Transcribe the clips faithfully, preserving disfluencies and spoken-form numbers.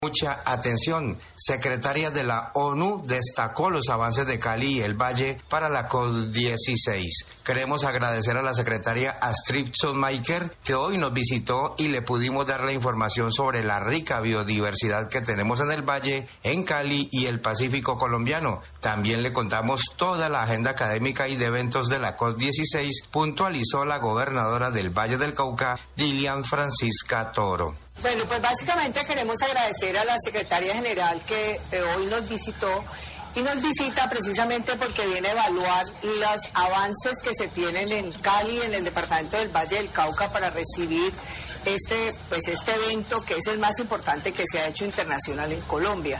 Mucha atención. Secretaria de la ONU destacó los avances de Cali y el Valle para la COP dieciséis. Queremos agradecer a la secretaria Astrid Sonmaiker que hoy nos visitó y le pudimos dar la información sobre la rica biodiversidad que tenemos en el Valle, en Cali y el Pacífico colombiano. También le contamos toda la agenda académica y de eventos de la COP dieciséis, puntualizó la gobernadora del Valle del Cauca, Dilian Francisca Toro. Bueno, pues básicamente queremos agradecer a la secretaria general que eh, hoy nos visitó y nos visita precisamente porque viene a evaluar los avances que se tienen en Cali, en el departamento del Valle del Cauca, para recibir este, pues este evento que es el más importante que se ha hecho internacional en Colombia.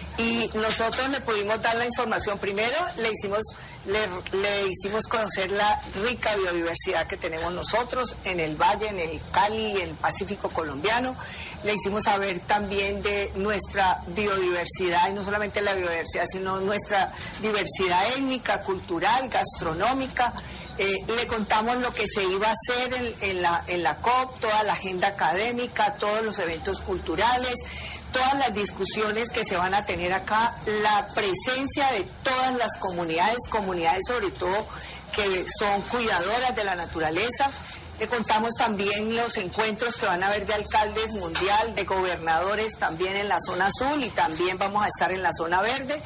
Y nosotros le pudimos dar la información. Primero le hicimos, le, le hicimos conocer la rica biodiversidad que tenemos nosotros en el Valle, en el Cali y en el Pacífico colombiano. Le hicimos saber también de nuestra biodiversidad, y no solamente la biodiversidad, sino nuestra diversidad étnica, cultural, gastronómica. Eh, le contamos lo que se iba a hacer en, en, la, en la COP, toda la agenda académica, todos los eventos culturales, todas las discusiones que se van a tener acá, la presencia de todas las comunidades, comunidades sobre todo que son cuidadoras de la naturaleza. Le contamos también los encuentros que van a haber de alcaldes mundial, de gobernadores también en la zona azul, y también vamos a estar en la zona verde.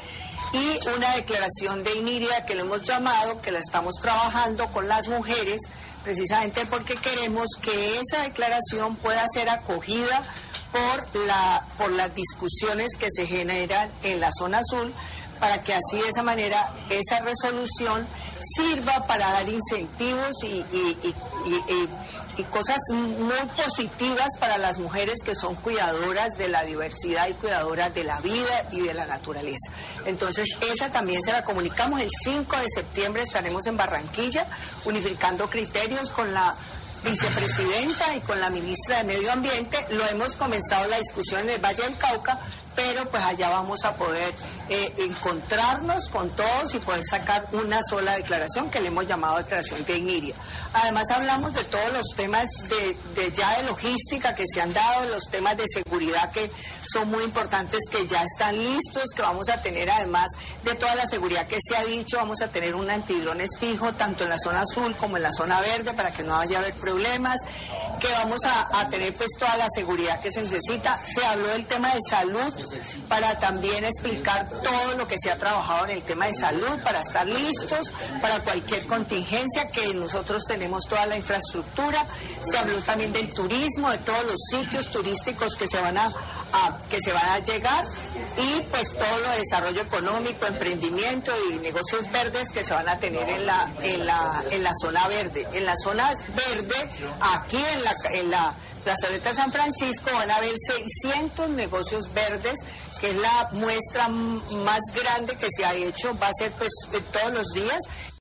Y una declaración de INIRIA que le hemos llamado, que la estamos trabajando con las mujeres, precisamente porque queremos que esa declaración pueda ser acogida por, la, por las discusiones que se generan en la zona azul, para que así de esa manera esa resolución sirva para dar incentivos y, y, y, y, y, y cosas muy positivas para las mujeres que son cuidadoras de la diversidad y cuidadoras de la vida y de la naturaleza. Entonces esa también se la comunicamos. El cinco de septiembre estaremos en Barranquilla unificando criterios con la vicepresidenta y con la ministra de Medio Ambiente. Lo hemos comenzado la discusión en el Valle del Cauca, pero pues allá vamos a poder eh, encontrarnos con todos y poder sacar una sola declaración que le hemos llamado declaración de INIRIA. Además hablamos de todos los temas de, de ya de logística que se han dado, los temas de seguridad que son muy importantes, que ya están listos, que vamos a tener además de toda la seguridad que se ha dicho, vamos a tener un antidrones fijo tanto en la zona azul como en la zona verde para que no vaya a haber problemas, que vamos a, a tener pues toda la seguridad que se necesita. Se habló del tema de salud para también explicar todo lo que se ha trabajado en el tema de salud, para estar listos para cualquier contingencia, que nosotros tenemos toda la infraestructura. Se habló también del turismo, de todos los sitios turísticos que se van a, a que se van a llegar, y pues todo lo de desarrollo económico, emprendimiento y negocios verdes que se van a tener en la en la en la zona verde. En la zona verde, aquí en la en la plazoleta San Francisco, van a haber seiscientos negocios verdes, que es la muestra más grande que se ha hecho. Va a ser pues todos los días.